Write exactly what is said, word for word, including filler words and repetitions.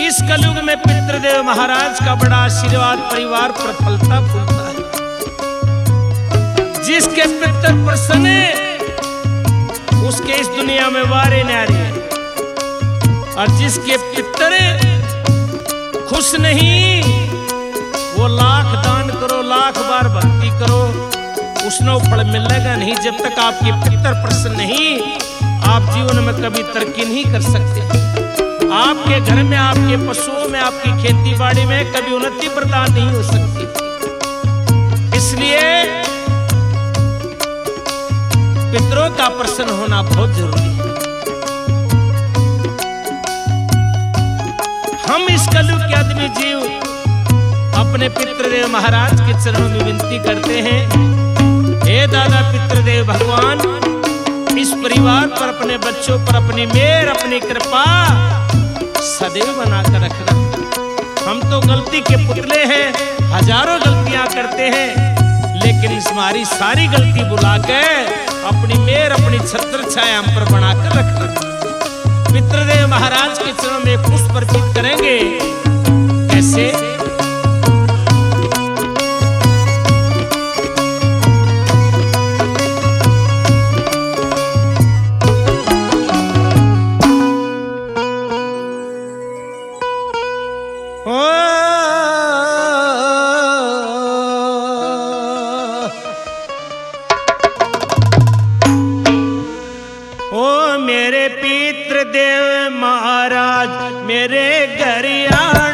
इस कलयुग में पितृदेव महाराज का बड़ा आशीर्वाद परिवार पर फलता फूलता है। जिसके पितर प्रसन्न उसके इस दुनिया में वारे न्यारे, और जिसके पितर खुश नहीं वो लाख दान करो लाख बार भक्ति करो उसनो फल मिलेगा नहीं। जब तक आपके पितर प्रसन्न नहीं आप जीवन में कभी तरक्की नहीं कर सकते। आपके घर में आपके पशुओं में आपकी खेती बाड़ी में कभी उन्नति प्रदान नहीं हो सकती। इसलिए पितरों का प्रसन्न होना बहुत जरूरी है। हम इस कलयुग के आदमी जीव अपने पितृदेव महाराज के चरणों में विनती करते हैं, हे दादा पितृदेव भगवान, इस परिवार पर अपने बच्चों पर अपनी मेहर अपनी कृपा सदैव बनाकर रखना। हम तो गलती के पुतले हैं, हजारों गलतियां करते हैं, लेकिन इस हमारी सारी गलती बुला के अपनी मेहर अपनी छत्र छाया हम पर बनाकर रखना। पितृदेव महाराज के चरणों में पुष्प अर्पित करेंगे। कैसे? मेरे पितृदेव महाराज मेरे घर आना।